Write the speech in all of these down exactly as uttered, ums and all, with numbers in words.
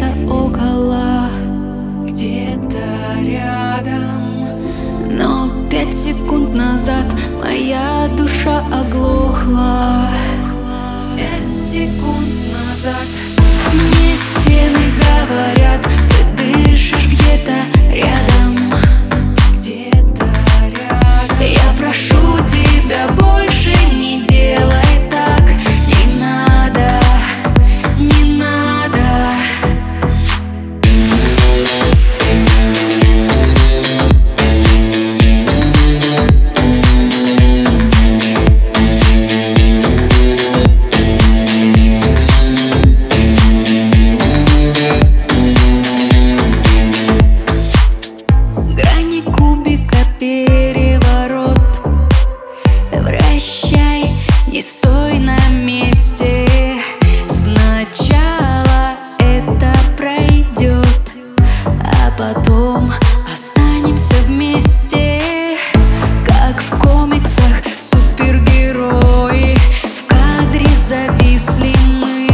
где-то около, где-то рядом. но пять секунд назад моя душа оглохла. Пять секунд назад Мне стены говорят, ты дышишь где-то рядом. где-то рядом. Я прошу тебя, больше не делай так. Не надо, не надо. Грани кубика переворот. Вращай, не стой на месте. Сначала это пройдет, а потом останемся вместе. Как в комиксах супергерои, в кадре зависли мы.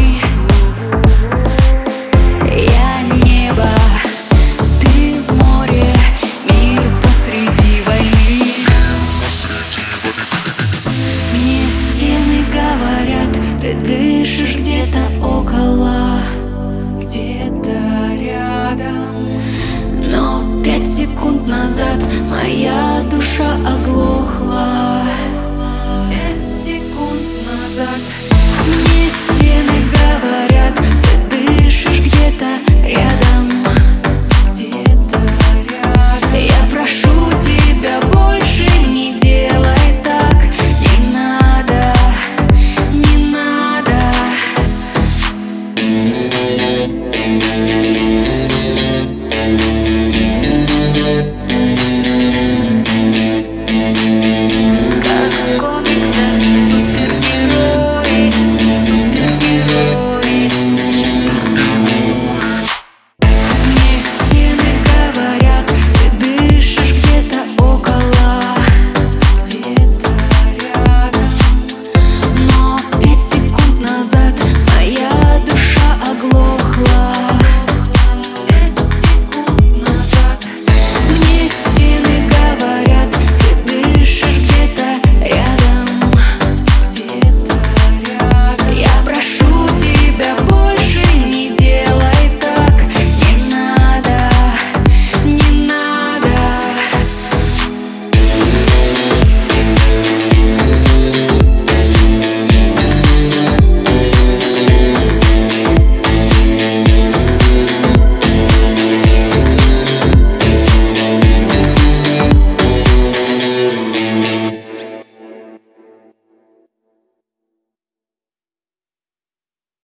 Я небо, ты море, мир посреди войны. Мне стены говорят, ты дышишь где-то около, где-то рядом. но пять секунд назад моя душа оглохла.